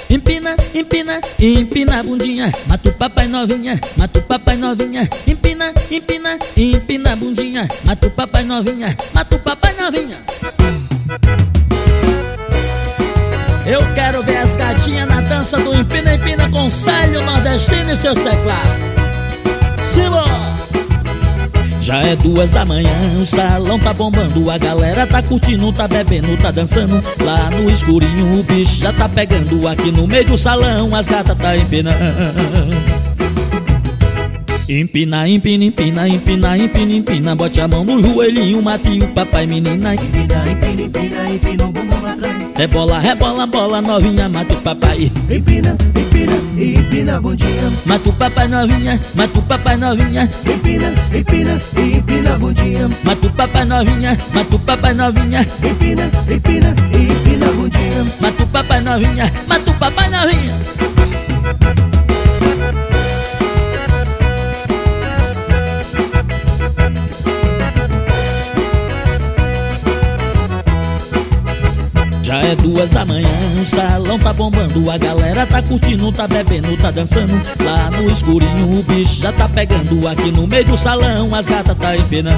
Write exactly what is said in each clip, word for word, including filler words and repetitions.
Empina, empina, empina a bundinha, mata o papai novinha, mata o papai novinha. Empina, empina, empina a bundinha, mata o papai novinha, mata o papai novinha. Eu quero ver as gatinhas na dança do empina, empina com Célio Nordestino e seus teclados. Simbora! Já é duas da manhã, o salão tá bombando, a galera tá curtindo, tá bebendo, tá dançando. Lá no escurinho o bicho já tá pegando, aqui no meio do salão as gatas tá empinando. Empina, empina, empina, empina, empina, empina, bote a mão no joelhinho, mate o papai menina. Empina, empina, empina, empina o bumbum lá atrás. Rebola, rebola, bola novinha, mata o papai. Empina, empina, empina a bundinha, mata o papai novinha, mata o papai novinha. Empina, empina, empina a bundinha, mata o papai novinha, mata o papai novinha. Empina, empina, empina a bundinha, mata o papai novinha, mata o papai novinha. Já é duas da manhã, o salão tá bombando, a galera tá curtindo, tá bebendo, tá dançando. Lá no escurinho o bicho já tá pegando, aqui no meio do salão as gatas tá empinando.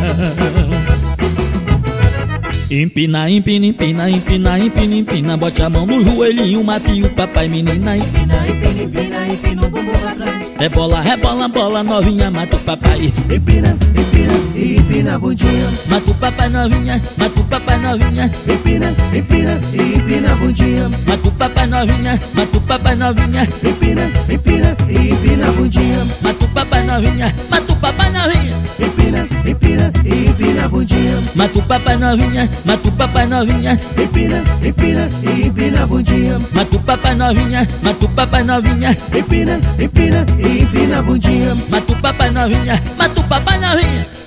Empina, empina, empina, empina, empina, empina, bote a mão no joelhinho, mate o papai menina. Empina, empina, empina, empina o bumbum lá atrás. Rebola, rebola, bola novinha, mata o papai. Empina, empina, empina a bundinha, mata o papai novinha, mata o papai novinha. Empina, empina, empina a bundinha, mata o papai novinha, mata o papai novinha. Empina, empina, empina a bundinha, mata o papai novinha, mata o papai novinha. Empina, empina, empina a bundinha, mata o papai novinha, mata o papai novinha. Empina, empina, empina a bundinha, mata o papai novinha, mata o papai novinha. Empina, empina, empina a bundinha, mata o papai novinha, mata o papai novinha.